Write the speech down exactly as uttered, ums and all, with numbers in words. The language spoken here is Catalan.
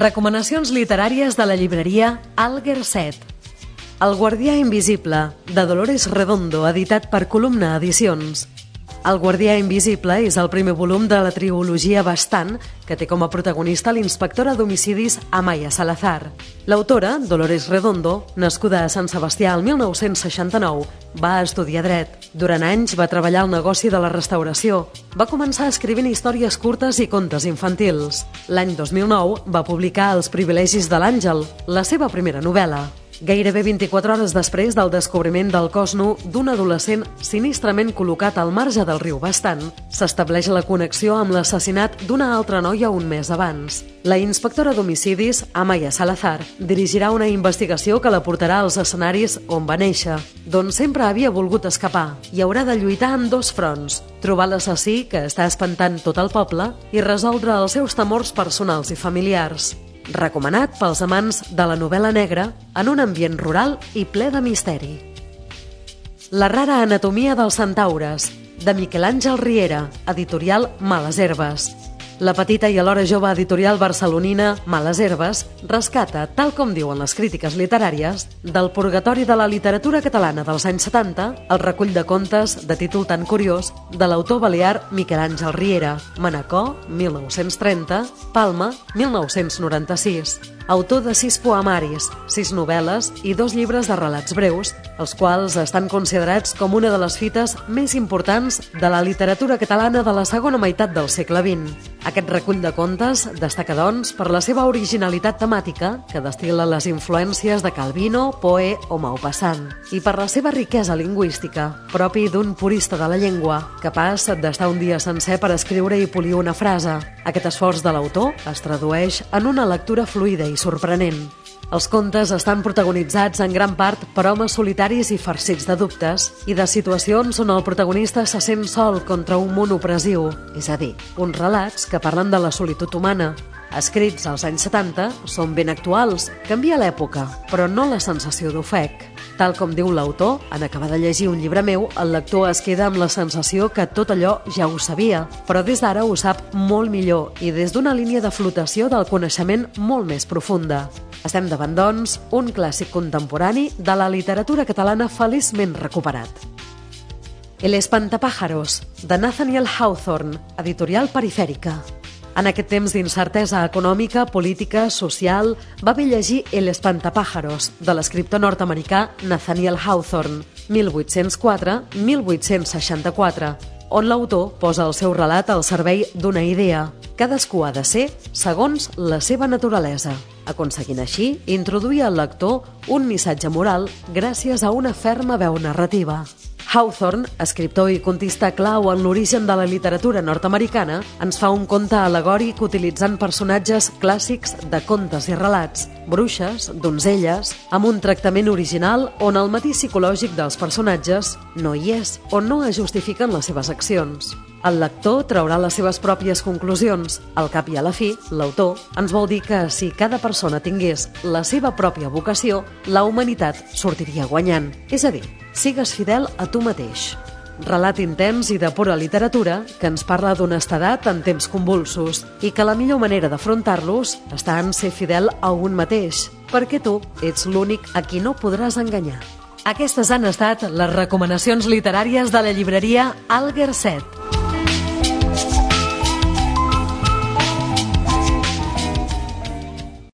Recomanacions literàries de la llibreria Alger set. El guardià invisible, de Dolores Redondo, editat per Columna Edicions. El guardià invisible és el primer volum de la trilogia Bastant, que té com a protagonista l'inspectora d'homicidis Amaya Salazar. L'autora, Dolores Redondo, nascuda a Sant Sebastià el mil nou-cents seixanta-nou, va estudiar dret. Durant anys va treballar al negoci de la restauració. Va començar escrivint històries curtes i contes infantils. L'any dos mil nou va publicar Els privilegis de l'Àngel, la seva primera novel·la. Gairebé vint-i-quatre hores després del descobriment del cos nu d'un adolescent sinistrament col·locat al marge del riu Bastant, s'estableix la connexió amb l'assassinat d'una altra noia un mes abans. La inspectora d'homicidis, Amaya Salazar, dirigirà una investigació que la portarà als escenaris on va néixer, d'on sempre havia volgut escapar, i haurà de lluitar en dos fronts: trobar l'assassí, que està espantant tot el poble, i resoldre els seus temors personals i familiars. Recomanat pels amants de la novel·la negra en un ambient rural i ple de misteri. La rara anatomia dels centaures, de Miquel Àngel Riera, editorial Males Herbes. La petita i alhora jove editorial barcelonina Males Herbes rescata, tal com diuen les crítiques literàries, del purgatori de la literatura catalana dels anys setanta el recull de contes de títol tan curiós de l'autor balear Miquel Àngel Riera, Manacor, mil nou-cents trenta, Palma, mil nou-cents noranta-sis. Autor de sis poemaris, sis novel·les i dos llibres de relats breus, els quals estan considerats com una de les fites més importants de la literatura catalana de la segona meitat del segle vint. Aquest recull de contes destaca, doncs, per la seva originalitat temàtica, que destil·la les influències de Calvino, Poe o Maupassant, i per la seva riquesa lingüística, propi d'un purista de la llengua, capaç d'estar un dia sencer per escriure i polir una frase. Aquest esforç de l'autor es tradueix en una lectura fluida i sorprenent. Els contes estan protagonitzats en gran part per homes solitaris i farcits de dubtes i de situacions on el protagonista se sent sol contra un món opressiu, és a dir, uns relats que parlen de la solitud humana. Escrits als anys setanta, són ben actuals, canvia l'època, però no la sensació d'ofec. Tal com diu l'autor, en acabar de llegir un llibre meu, el lector es queda amb la sensació que tot allò ja ho sabia, però des d'ara ho sap molt millor i des d'una línia de flotació del coneixement molt més profunda. Estem davant, doncs, un clàssic contemporani de la literatura catalana feliçment recuperat. El espantapájaros, de Nathaniel Hawthorne, editorial Perifèrica. En aquest temps d'incertesa econòmica, política, social, va bé llegir El espantapájaros, de l'escriptor nord-americà Nathaniel Hawthorne, mil vuit-cents quatre a mil vuit-cents seixanta-quatre, on l'autor posa el seu relat al servei d'una idea. Cadascú ha de ser segons la seva naturalesa, aconseguint així introduir al lector un missatge moral gràcies a una ferma veu narrativa. Hawthorne, escriptor i contista clau en l'origen de la literatura nord-americana, ens fa un conte alegòric utilitzant personatges clàssics de contes i relats, bruixes, donzelles, amb un tractament original on el matís psicològic dels personatges no hi és, on no es justifiquen les seves accions. El lector traurà les seves pròpies conclusions. Al cap i a la fi, l'autor ens vol dir que si cada persona tingués la seva pròpia vocació, la humanitat sortiria guanyant. És a dir, sigues fidel a tu mateix. Relat intens i de pura literatura que ens parla d'honestedat en temps convulsos i que la millor manera d'afrontar-los està en ser fidel a un mateix, perquè tu ets l'únic a qui no podràs enganyar. Aquestes han estat les recomanacions literàries de la llibreria Alger set.